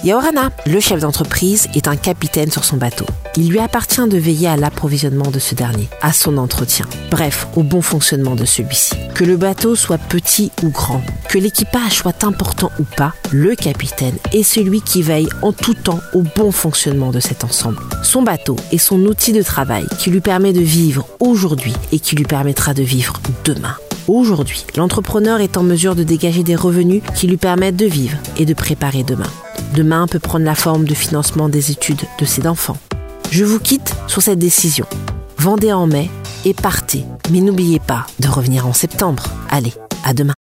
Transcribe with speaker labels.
Speaker 1: Yaorana, le chef d'entreprise, est un capitaine sur son bateau. Il lui appartient de veiller à l'approvisionnement de ce dernier, à son entretien, bref, au bon fonctionnement de celui-ci. Que le bateau soit petit ou grand, que l'équipage soit important ou pas, le capitaine est celui qui veille en tout temps au bon fonctionnement de cet ensemble. Son bateau est son outil de travail qui lui permet de vivre aujourd'hui et qui lui permettra de vivre demain. Aujourd'hui, l'entrepreneur est en mesure de dégager des revenus qui lui permettent de vivre et de préparer demain. Demain peut prendre la forme de financement des études de ses enfants. Je vous quitte sur cette décision. Vendez en mai et partez. Mais n'oubliez pas de revenir en septembre. Allez, à demain.